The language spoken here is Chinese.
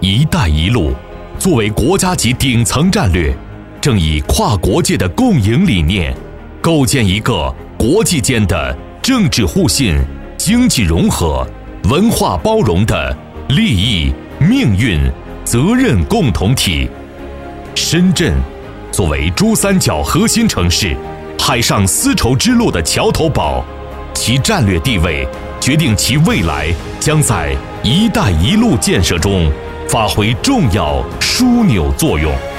一带一路作为国家级顶层战略，正以跨国界的共赢理念，构建一个国际间的政治互信、经济融合、文化包容的利益、命运、责任共同体。深圳作为珠三角核心城市、海上丝绸之路的桥头堡，其战略地位决定其未来将在“一带一路”建设中发挥重要枢纽作用。